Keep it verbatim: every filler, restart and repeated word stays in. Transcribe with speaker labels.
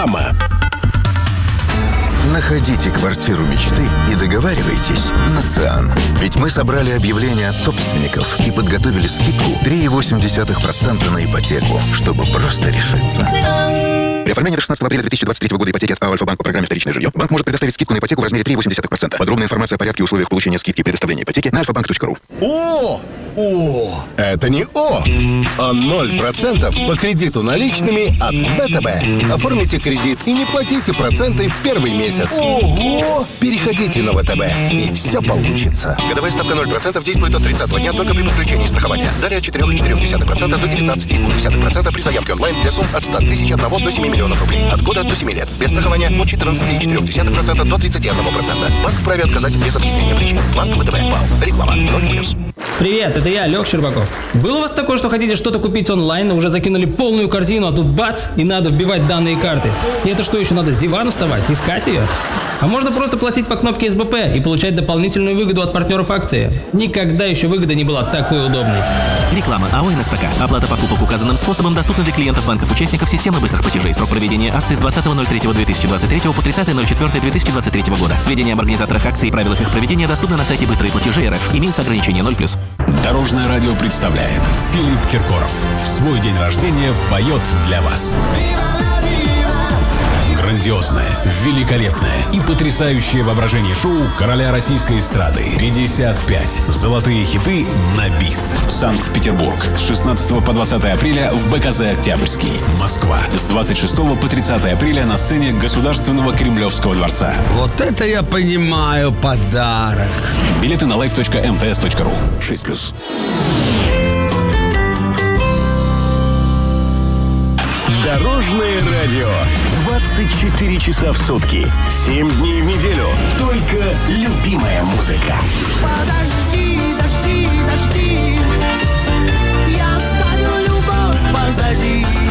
Speaker 1: Реклама.
Speaker 2: Находите квартиру мечты и договаривайтесь на ЦИАН. Ведь мы собрали объявления от собственников и подготовили скидку три целых восемь десятых процента на ипотеку, чтобы просто решиться. При оформлении до шестнадцатого апреля две тысячи двадцать третьего года ипотеки от АО «Альфа-Банк» по программе «Вторичное жилье» банк может предоставить скидку на ипотеку в размере три целых восемь десятых процента. Подробная информация о порядке и условиях получения скидки и предоставления ипотеки на альфа банк точка ру.
Speaker 1: О! О! Это не О, а ноль процентов по кредиту наличными от ВТБ. Оформите кредит и не платите проценты в первый месяц. Ого! Переходите на ВТБ, и все получится.
Speaker 3: Годовая ставка ноль процентов действует от тридцатого дня только при подключении страхования. Далее от четыре целых четыре десятых процента до девятнадцать целых две десятых процента при заявке онлайн для сумм от ста тысяч одного до семи миллионов рублей. От года до семи лет. Без страхования от четырнадцать целых четыре десятых процента до тридцати одного процента. Банк вправе отказать без объяснения причин. Банк ВТБ. ПАО. Реклама. ноль плюс.
Speaker 4: Привет, это я, Лёх Щербаков. Было у вас такое, что хотите что-то купить онлайн, но уже закинули полную корзину, а тут бац, и надо вбивать данные карты? И это что, еще надо с дивана вставать, искать ее? А можно просто платить по кнопке СБП и получать дополнительную выгоду от партнеров акции. Никогда еще выгода не была такой удобной.
Speaker 5: Реклама АО НСПК. Оплата покупок указанным способом доступна для клиентов банков-участников системы быстрых платежей. Срок проведения акции с двадцатого ноль третьего две тысячи двадцать третьего по тридцатое ноль четвёртое две тысячи двадцать третьего года. Сведения об организаторах акций и правилах их проведения доступны на сайте быстрые платежи РФ. Имеются ограничения ноль плюс.
Speaker 6: Дорожное радио представляет Филипп Киркоров. В свой день рождения поет для вас. Грандиозное, великолепное и потрясающее воображение шоу короля российской эстрады. пятьдесят пять. Золотые хиты на бис. Санкт-Петербург. С шестнадцатого по двадцатое апреля в БКЗ «Октябрьский». Москва. С двадцать шестого по тридцатое апреля на сцене Государственного Кремлевского дворца.
Speaker 7: Вот это я понимаю подарок.
Speaker 6: Билеты на live точка эм тэ эс точка ру. шесть плюс.
Speaker 1: Дорожное радио. двадцать четыре часа в сутки. семь дней в неделю. Только любимая музыка.
Speaker 8: Подожди, дожди, дожди. Я оставил любовь позади.